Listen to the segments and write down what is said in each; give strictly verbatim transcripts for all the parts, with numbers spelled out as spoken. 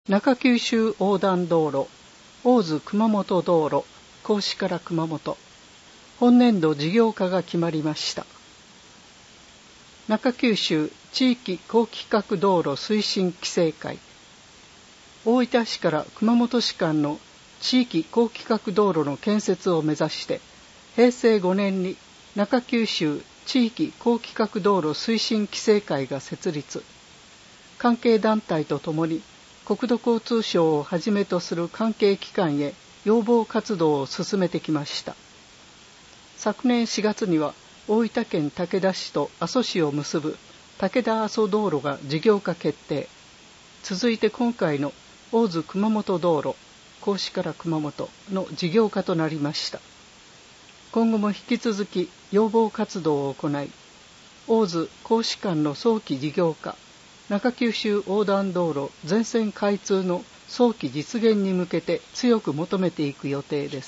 中九州横断道路大津熊本道路甲子から熊本本年度事業化が決まりました。中九州地域高規格道路推進規制会大分市から熊本市間の地域高規格道路の建設を目指して平成ごねんに中九州地域高規格道路推進規制会が設立。関係団体とともに国土交通省をはじめとする関係機関へ要望活動を進めてきました。昨年しがつには大分県竹田市と阿蘇市を結ぶ竹田阿蘇道路が事業化決定。続いて今回の大津熊本道路甲子から熊本の事業化となりました。今後も引き続き要望活動を行い、大津甲子間の早期事業化、中九州横断道路全線開通の早期実現に向けて強く求めていく予定です。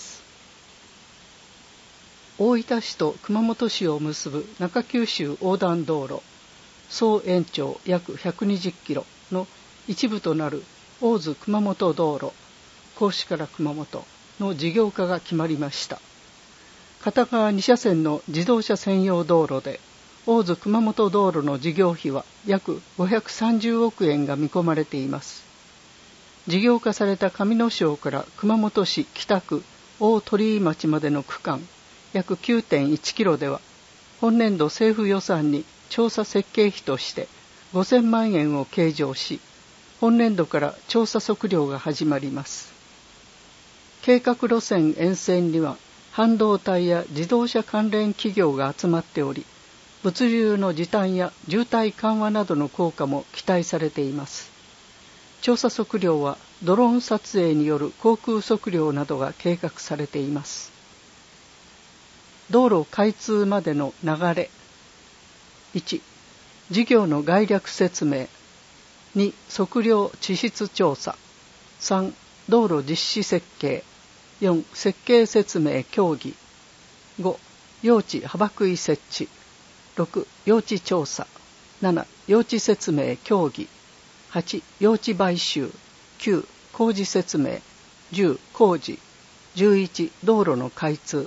大分市と熊本市を結ぶ中九州横断道路、総延長約ひゃくにじゅっキロの一部となる大津熊本道路、甲子から熊本の事業化が決まりました。片側に車線の自動車専用道路で、大津熊本道路の事業費は約ごひゃくさんじゅうおくえんが見込まれています。事業化された上野町から熊本市北区大鳥居町までの区間約 きゅうてんいちキロでは、本年度政府予算に調査設計費としてごせんまんえんを計上し、本年度から調査測量が始まります。計画路線沿線には半導体や自動車関連企業が集まっており、物流の時短や渋滞緩和などの効果も期待されています。調査測量はドローン撮影による航空測量などが計画されています。道路開通までの流れ。いち、事業の概略説明。に、測量地質調査。さん、道路実施設計。よん、設計説明協議。ご、用地幅食い設置。ろく、用地調査。なな、用地説明協議。はち、用地買収。きゅう、工事説明。じゅう、工事。じゅういち、道路の開通。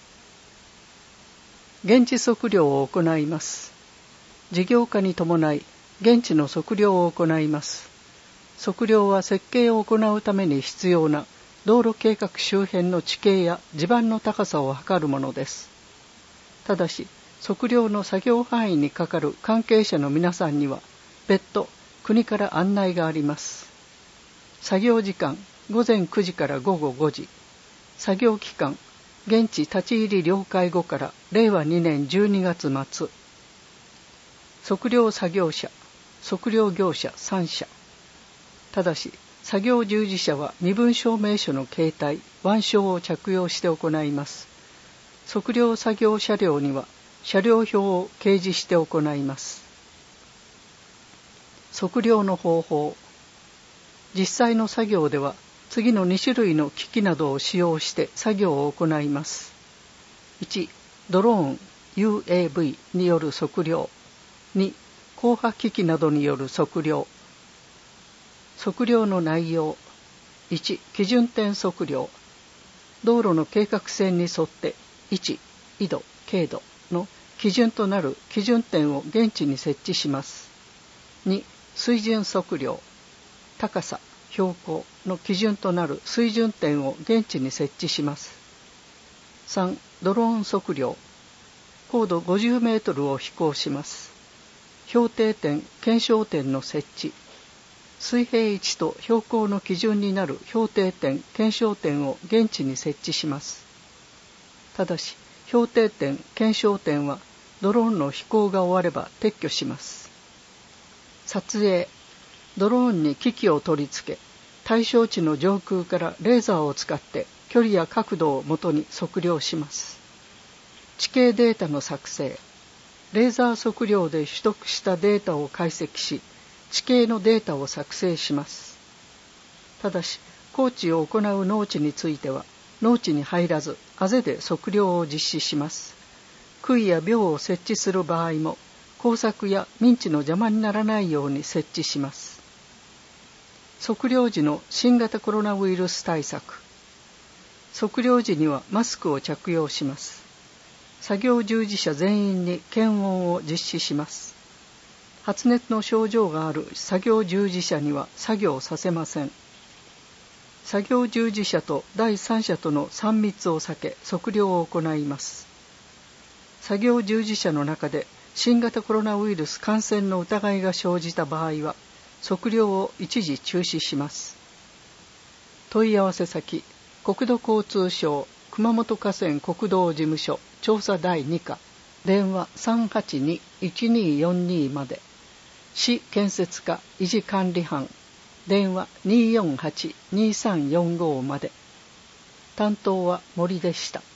現地測量を行います。事業化に伴い、現地の測量を行います。測量は設計を行うために必要な道路計画周辺の地形や地盤の高さを測るものです。ただし、測量の作業範囲にかかる関係者の皆さんには、別途国から案内があります。作業時間、ごぜんくじからごごごじ。作業期間、現地立ち入り了解後かられいわにねんじゅうにがつまつ。測量作業者、測量業者さんしゃ。ただし、作業従事者は身分証明書の携帯、腕章を着用して行います。測量作業車両には車両表を掲示して行います。測量の方法。実際の作業では次のにしゅるいの機器などを使用して作業を行います。いち、ドローン ユーエーブイ による測量。に、光波機器などによる測量。測量の内容。いち、基準点測量。道路の計画線に沿っていち、緯度、経度の基準となる基準点を現地に設置します。に、水準測量。高さ、標高の基準となる水準点を現地に設置します。さん、ドローン測量。高度ごじゅうメートルを飛行します。標定点、検証点の設置。水平位置と標高の基準になる標定点、検証点を現地に設置します。ただし、標定点、検証点はドローンの飛行が終われば撤去します。撮影。ドローンに機器を取り付け、対象地の上空からレーザーを使って距離や角度をもとに測量します。地形データの作成。レーザー測量で取得したデータを解析し、地形のデータを作成します。ただし、工地を行う農地については、農地に入らず、あぜで測量を実施します。杭や廟を設置する場合も、工作や民地の邪魔にならないように設置します。 測量時の新型コロナウイルス対策。測量時にはマスクを着用します。作業従事者全員に検温を実施します。発熱の症状がある作業従事者には作業させません。作業従事者と第三者とのさん密を避け測量を行います。作業従事者の中で新型コロナウイルス感染の疑いが生じた場合は測量を一時中止します。問い合わせ先、国土交通省熊本河川国道事務所調査だいに課、電話 さんはちに いちによんに まで。市建設課維持管理班、電話 にーよんはち にーさんよんご まで。担当は森でした。